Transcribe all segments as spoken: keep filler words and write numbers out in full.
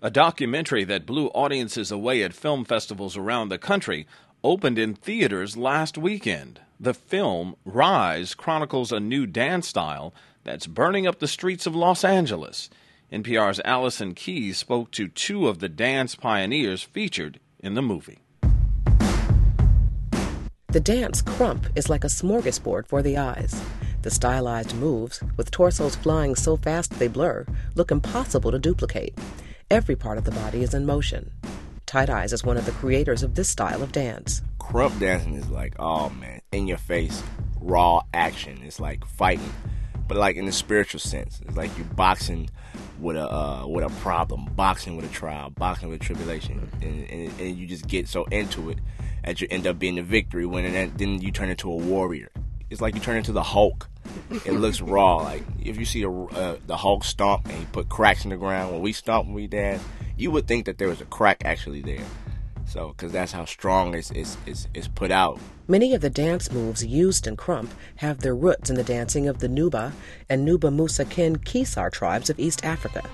A documentary that blew audiences away at film festivals around the country opened in theaters last weekend. The film, Rise, chronicles a new dance style that's burning up the streets of Los Angeles. N P R's Allison Keyes spoke to two of the dance pioneers featured in the movie. The dance krump is like a smorgasbord for the eyes. The stylized moves, with torsos flying so fast they blur, look impossible to duplicate. Every part of the body is in motion. Tight Eyes is one of the creators of this style of dance. Krump dancing is like, oh man, in your face, raw action. It's like fighting, but like in the spiritual sense. It's like you boxing with a uh, with a problem, boxing with a trial, boxing with a tribulation, and, and, and you just get so into it that you end up being the victory when and then you turn into a warrior. It's like you turn into the Hulk. It looks raw. Like if you see a, uh, the Hulk stomp and he put cracks in the ground, when we stomp, when we dance, you would think that there was a crack actually there. So, because that's how strong it's, it's, it's, it's put out. Many of the dance moves used in krump have their roots in the dancing of the Nuba and Nuba Musa Ken Kesar tribes of East Africa.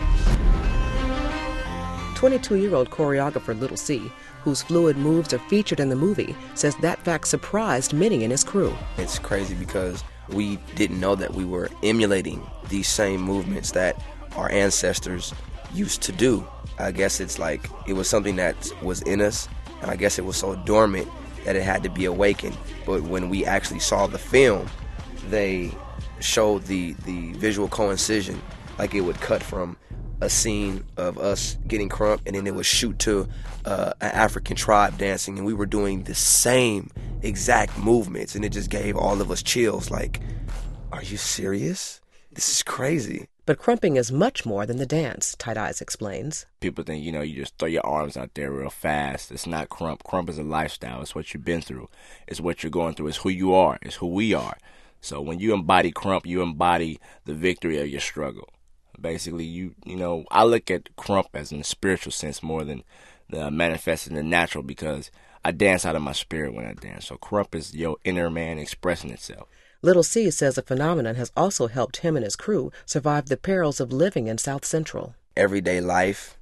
twenty-two-year-old choreographer Little C, whose fluid moves are featured in the movie, says that fact surprised many in his crew. It's crazy because we didn't know that we were emulating these same movements that our ancestors used to do. I guess it's like it was something that was in us, and I guess it was so dormant that it had to be awakened. But when we actually saw the film, they showed the, the visual coincision, like it would cut from a scene of us getting krump, and then it would shoot to uh, an African tribe dancing, and we were doing the same exact movements, and it just gave all of us chills. Like, are you serious? This is crazy. But krumping is much more than the dance, Tight Eyes explains. People think, you know, you just throw your arms out there real fast. It's not krump. Krump is a lifestyle. It's what you've been through. It's what you're going through. It's who you are. It's who we are. So when you embody krump, you embody the victory of your struggle. Basically, you you know, I look at krump as in the spiritual sense more than the manifest in the natural, because I dance out of my spirit when I dance. So krump is your inner man expressing itself. Little C says the phenomenon has also helped him and his crew survive the perils of living in South Central. Everyday life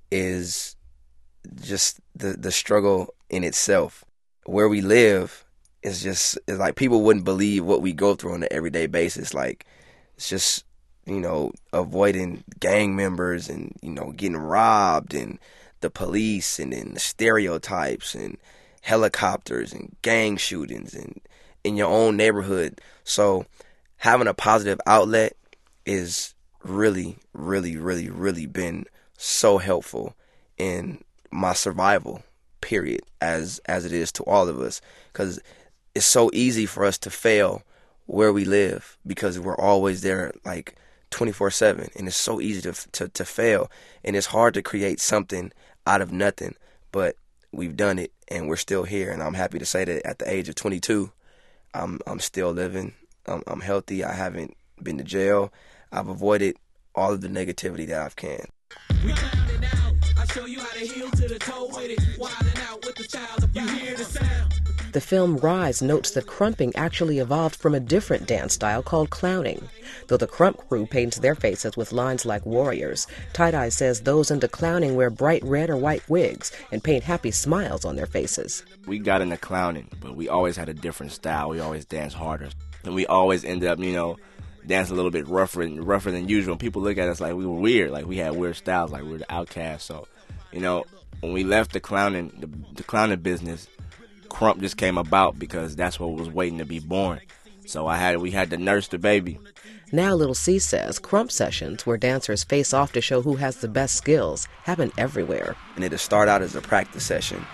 is just the, the struggle in itself. Where we live is just, it's like people wouldn't believe what we go through on an everyday basis. Like, it's just, you know, avoiding gang members and, you know, getting robbed and the police and then the stereotypes and helicopters and gang shootings and in your own neighborhood. So having a positive outlet is really, really, really, really been so helpful in my survival, period, as as it is to all of us. Because it's so easy for us to fail where we live because we're always there like twenty-four seven, and it's so easy to, to, to fail. And it's hard to create something out of nothing, but we've done it and we're still here. And I'm happy to say that at the age of twenty-two, I'm I'm still living. I'm, I'm healthy. I haven't been to jail. I've avoided all of the negativity that I can. We clowning out. I show you how to heel to the toe with it. Wilding out with the child. You hear the sound. The film Rise notes that krumping actually evolved from a different dance style called clowning. Though the krump crew paints their faces with lines like warriors, Tight Eye says those into clowning wear bright red or white wigs and paint happy smiles on their faces. We got into clowning, but we always had a different style. We always danced harder. And we always ended up, you know, dancing a little bit rougher and rougher than usual. People look at us like we were weird, like we had weird styles, like we were the outcasts. So, you know, when we left the clowning, the, the clowning business, krump just came about because that's what was waiting to be born. So I had we had to nurse the baby. Now Little C says krump sessions, where dancers face off to show who has the best skills, happen everywhere. And it'll start out as a practice session.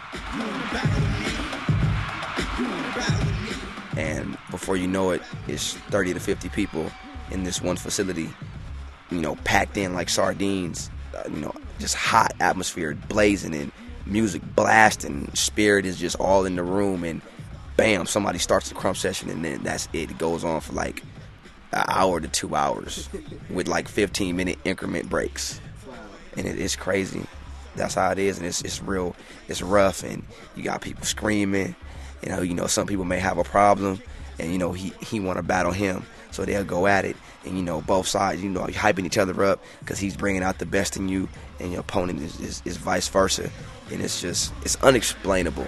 And before you know it, it's thirty to fifty people in this one facility, you know, packed in like sardines, uh, you know, just hot atmosphere blazing and music blasting, spirit is just all in the room, and bam, somebody starts the krump session, and then that's it. It goes on for like an hour to two hours with like fifteen minute increment breaks, and it is crazy. That's how it is, and it's it's real. It's rough, and you got people screaming. You know, you know, some people may have a problem and you know he he want to battle him, so they'll go at it, and you know both sides, you know, hyping each other up because he's bringing out the best in you, and your opponent is, is, is vice versa, and it's just it's unexplainable.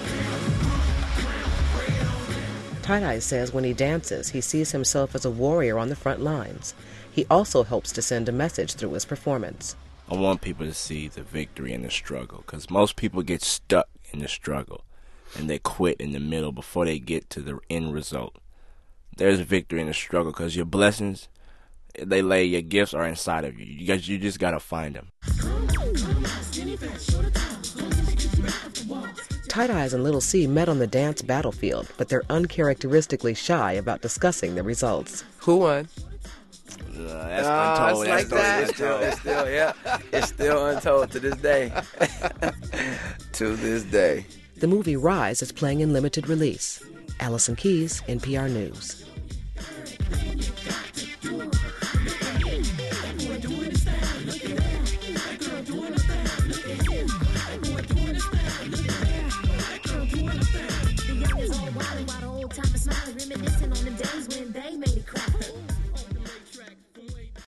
Tie-Dye says when he dances, he sees himself as a warrior on the front lines. He also hopes to send a message through his performance. I want people to see the victory in the struggle, because most people get stuck in the struggle and they quit in the middle before they get to the end result. There's victory in the struggle because your blessings, they lay, your gifts are inside of you. You guys, you just got to find them. Tie-Dyes and Little C met on the dance battlefield, but they're uncharacteristically shy about discussing the results. Who won? Uh, that's Uh, untold. it's That's like that. It's still, untold. it's still, yeah, it's still untold to this day. To this day. The movie Rise is playing in limited release. Allison Keyes, N P R News. Time is smiling, reminiscing on the days when they